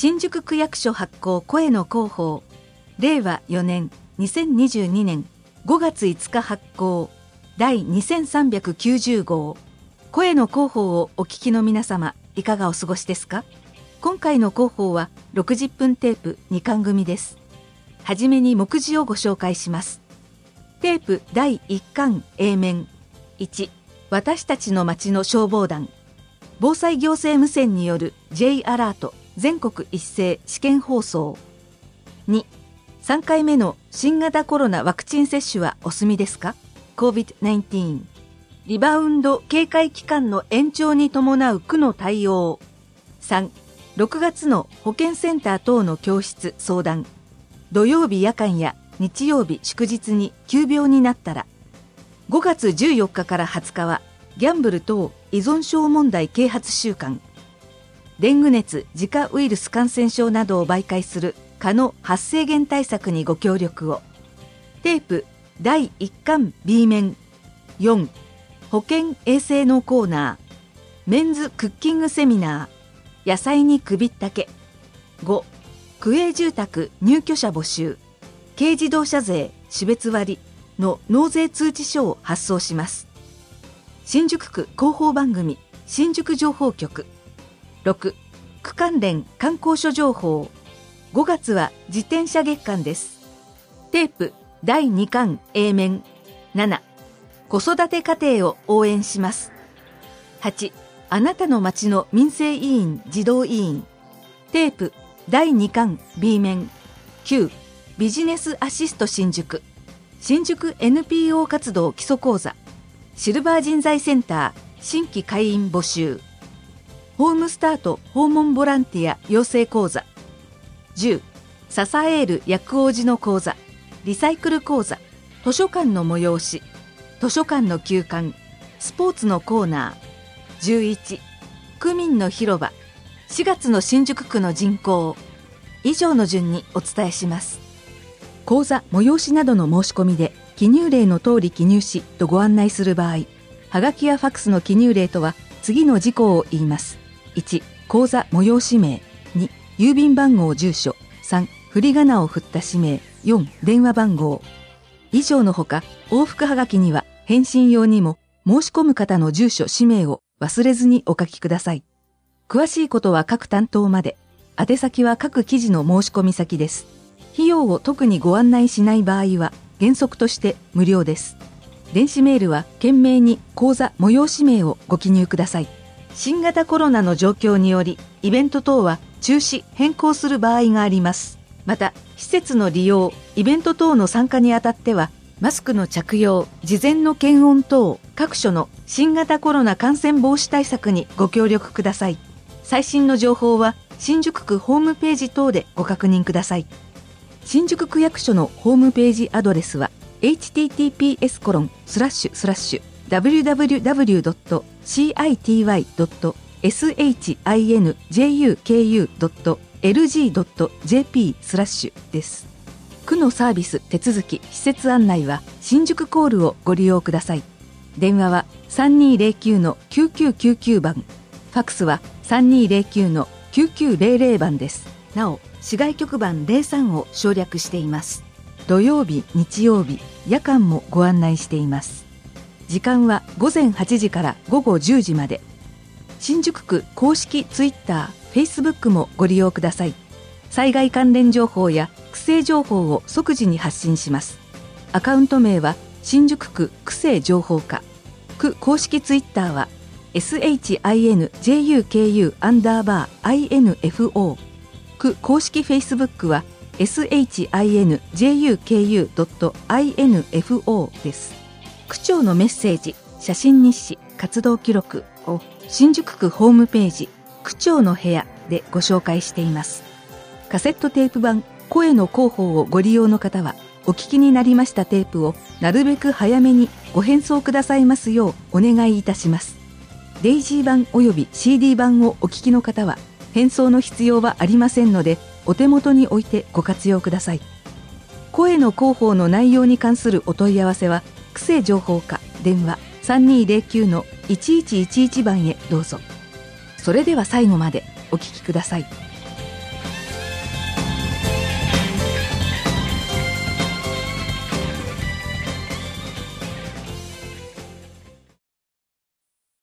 新宿区役所発行声の広報、令和4年2022年5月5日発行第2390号、声の広報をお聞きの皆様、いかがお過ごしですか？今回の広報は60分テープ2巻組です。はじめに目次をご紹介します。テープ第1巻 A 面。1、私たちの町の消防団。防災行政無線による J アラート全国一斉試験放送。2、3回目の新型コロナワクチン接種はお済みですか？ COVID-19。リバウンド警戒期間の延長に伴う区の対応。3、6月の保健センター等の教室相談。土曜日夜間や日曜日祝日に急病になったら。5月14日から20日はギャンブル等依存症問題啓発週間。デング熱、ジカウイルス感染症などを媒介する蚊の発生源対策にご協力を。テープ第1巻 B 面。4、保健衛生のコーナー。メンズクッキングセミナー。野菜に首ったけ。5、区営住宅入居者募集。軽自動車税種別割の納税通知書を発送します。新宿区広報番組新宿情報局。6、区関連観光所情報。5月は自転車月間です。テープ第2巻 A 面。7、子育て家庭を応援します。8、あなたの町の民生委員児童委員。テープ第2巻 B 面。9、ビジネスアシスト新宿。新宿 NPO 活動基礎講座。シルバー人材センター新規会員募集。ホームスタート訪問ボランティア養成講座。10、支える薬王寺の講座。リサイクル講座。図書館の催し。図書館の休館。スポーツのコーナー。11、区民の広場。4月の新宿区の人口。以上の順にお伝えします。講座催しなどの申し込みで記入例の通り記入しとご案内する場合、はがきやファックスの記入例とは次の事項を言います。1、講座催し名。2、郵便番号住所。3、振り仮名を振った氏名。4、電話番号。以上のほか、往復はがきには返信用にも申し込む方の住所氏名を忘れずにお書きください。詳しいことは各担当まで。宛先は各記事の申し込み先です。費用を特にご案内しない場合は原則として無料です。電子メールは懸命に講座催し名をご記入ください。新型コロナの状況によりイベント等は中止変更する場合があります。また施設の利用、イベント等の参加にあたってはマスクの着用、事前の検温等各所の新型コロナ感染防止対策にご協力ください。最新の情報は新宿区ホームページ等でご確認ください。新宿区役所のホームページアドレスは https://www.city.shinjuku.lg.jp/ です。区のサービス手続き施設案内は新宿コールをご利用ください。電話は 3209-9999 番、ファックスは 3209-9900 番です。なお市外局番03を省略しています。土曜日、日曜日、夜間もご案内しています。時間は午前8時から午後10時まで。新宿区公式ツイッター、Facebook もご利用ください。災害関連情報や区政情報を即時に発信します。アカウント名は新宿区区政情報課。区公式ツイッターは SHINJUKU_INFO。区公式フェイスブックは SHINJUKU.info です。区長のメッセージ、写真日誌、活動記録を新宿区ホームページ区長の部屋でご紹介しています。カセットテープ版声の広報をご利用の方はお聞きになりましたテープをなるべく早めにご返送くださいますようお願いいたします。デイジー版および CD 版をお聞きの方は返送の必要はありませんので、お手元に置いてご活用ください。声の広報の内容に関するお問い合わせは、区政情報課電話 3209-1111 番へどうぞ。それでは最後までお聞きください。